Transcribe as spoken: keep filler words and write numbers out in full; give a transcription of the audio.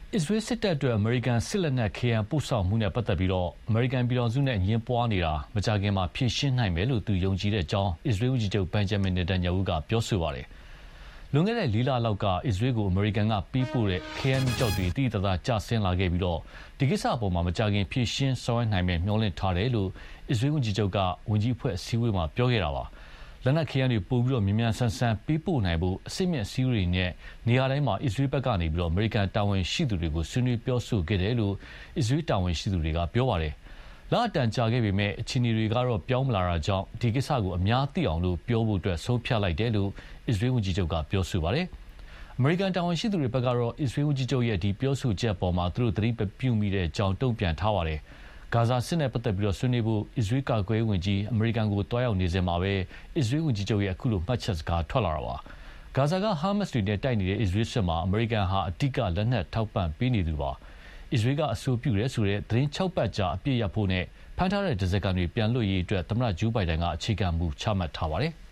အစ္စရေးစစ်တပ်အတွက်အမေရိကန်စစ်လက်နက်ခဲယမ်းပို့ဆောင်မှုနဲ့ပတ်သက်ပြီးအမေရိကန်ပြည်ထောင်စုနဲ့အငင်းပွားနေတာမကြာခင်မှာဖြေရှင်းနိုင်မယ်လို့သူယုံကြည်တဲ့အကြောင်းအစ္စရေးဝန်ကြီးချုပ်ဘန်ဂျမင်နေတန်ယာဟုကပြောဆိုပါတယ်။လွန်ခဲ့တဲ့လေးလလောက်ကအစ္စရေးကိုအမေရိကန်ကပေးပို့တဲ့ခဲယမ်းကြောက်တွေတိတိကျကျဆင်းလာခဲ့ပြီးဒီကိစ္စအပေါ်မှာမကြာခင်ဖြေရှင်းဆောင်ရွက်နိုင်မယ်မျှော်လင့်ထားတယ်လို့အစ္စရေးဝန်ကြီးချုပ်ကဝန်ကြီးအဖွဲ့အစည်းအဝေးမှာပြောခဲ့တာပါ။လက်နက်ခဲယမ်းတွေပို့ပြီးမြန်မြန်ဆန်ဆန်ပေးပို့နိုင်ဖို့အစိမ့်မြင့်စည်းဝေးနဲ့နေရာတိုင်းမှာအစ္စရေးဘက်ကနေပြီးအမေရိကန်တာဝန်ရှိသူတွေကိုဆွေးနွေးပြောဆိုခဲ့တယ်လို့အစ္စရေးတာဝန်ရှိသူတွေကပြောပါတယ်။လအတန်ကြာခဲ့ပေမဲ့အခြေအနေတွေကတော့ပြောင်းမလာတာကြောင့်ဒီကိစ္စကိုအများသိအောင်လို့ပြောဖို့အတွက်ဆုံးဖြတ်လိုက်တယ်လို့အစ္စရေးဝန်ကြီးချုပ်ကပြောဆိုပါတယ်။အမေရိကန်တာဝန်ရှိသူတွေဘက်ကတော့အစ္စရေးဝန်ကြီးချုပ်ရဲ့ဒီပြောဆိုချက်ပေါ်မှာသူတို့သတိပြုမိတဲ့အကြောင်းတုံ့ပြန်ထားပါတယ်။ဂါဇာစစ်နဲ့ပတ်သက်ပြီးဆွေးနွေးဖို့အစ္စရေးကာကွယ်ရေးဝန်ကြီးအမေရိကန်ကိုတွားရောက်နေစဉ်မှာပဲအစ္စရေးဝန်ကြီးချုပ်ရဲ့အခုလိုမှတ်ချက်စကားထွက်လာတာပါ။ဂါဇာကဟာမတ်စ်တွေနဲ့တိုက်နေတဲ့အစ္စရေးစစ်မှာအမေရိကန်ဟာအဓိကလက်နက်ထောက်ပံ့ပေးနေသူပါ။အစ္စရေးကအဆိုပြုတယ်ဆိုတဲ့သတင်း၆ပတ်ကြာအပြည့်ရဖို့နဲ့ဖမ်းထားတဲ့ဒဇက်ကန်တွေပြန်လွှတ်ရေးအတွက်သမ္မတဂျိုးဘိုင်ဒန်ကအခြေခံမူချမှတ်ထားပါတယ်။